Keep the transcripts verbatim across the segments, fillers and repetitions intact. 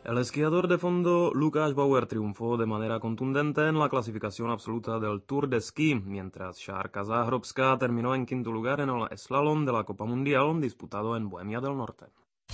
El esquiador de fondo Lukáš Bauer triunfó de manera contundente en la clasificación absoluta del Tour de Ski, mientras Šárka Záhřobská terminó en quinto lugar en el slalom de la Copa Mundial disputado en Bohemia del Norte.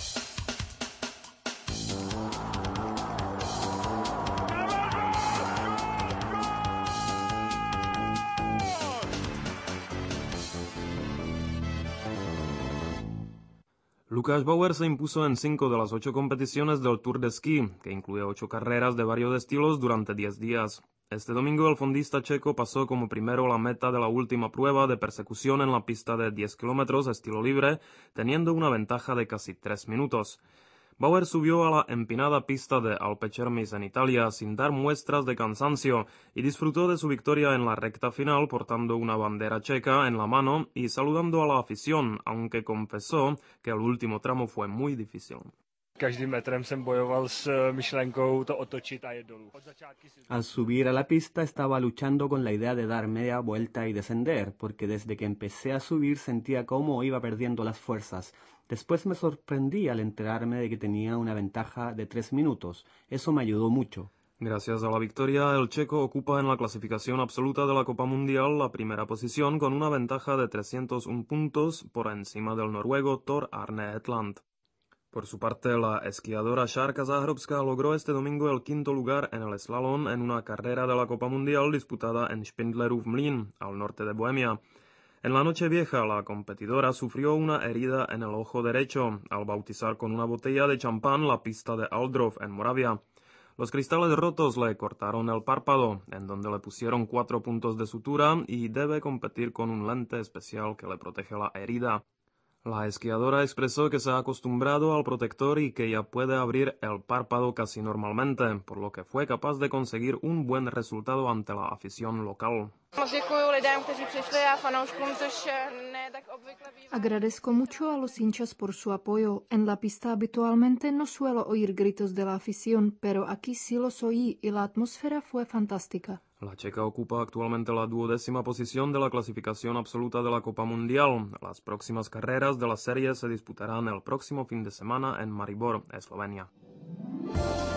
Lukáš Bauer se impuso en cinco de las ocho competiciones del Tour de Ski, que incluye ocho carreras de varios estilos durante diez días. Este domingo el fondista checo pasó como primero la meta de la última prueba de persecución en la pista de diez kilómetros estilo libre, teniendo una ventaja de casi tres minutos. Bauer subió a la empinada pista de Alpe Cermis en Italia sin dar muestras de cansancio y disfrutó de su victoria en la recta final portando una bandera checa en la mano y saludando a la afición, aunque confesó que el último tramo fue muy difícil. Každým metrem jsem bojoval s myšlenkou to otočit a jet dolů. Al subir a la pista estaba luchando con la idea de dar media vuelta y descender, porque desde que empecé a subir sentía cómo iba perdiendo las fuerzas. Después me sorprendí al enterarme de que tenía una ventaja de tres minutos. Eso me ayudó mucho. Gracias a la victoria, el checo ocupa en la clasificación absoluta de la Copa Mundial la primera posición con una ventaja de trescientos uno puntos por encima del noruego Tor Arne Etland. Por su parte, la esquiadora Šárka Záhřobská logró este domingo el quinto lugar en el slalom en una carrera de la Copa Mundial disputada en Špindlerův Mlýn, al norte de Bohemia. En la noche vieja, la competidora sufrió una herida en el ojo derecho al bautizar con una botella de champán la pista de Aldrov en Moravia. Los cristales rotos le cortaron el párpado, en donde le pusieron cuatro puntos de sutura y debe competir con un lente especial que le protege la herida. La esquiadora expresó que se ha acostumbrado al protector y que ya puede abrir el párpado casi normalmente, por lo que fue capaz de conseguir un buen resultado ante la afición local. Agradezco mucho a los hinchas por su apoyo. En la pista habitualmente no suelo oír gritos de la afición, pero aquí sí los oí y la atmósfera fue fantástica. La checa ocupa actualmente la duodécima posición de la clasificación absoluta de la Copa Mundial. Las próximas carreras de la serie se disputarán el próximo fin de semana en Maribor, Eslovenia.